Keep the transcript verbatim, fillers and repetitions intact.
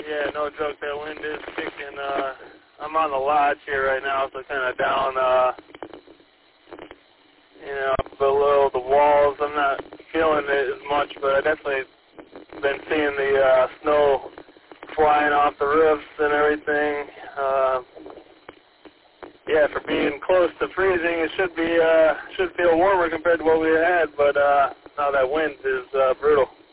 Yeah, no joke, that wind is kicking. Uh, I'm on the lodge here right now, so kind of down, uh, you know, below the walls. I'm not feeling it as much, but I definitely been seeing the uh, snow flying off the roofs and everything. Uh, yeah, for being close to freezing, it should be uh, should feel warmer compared to what we had, but uh, now that wind is uh, brutal.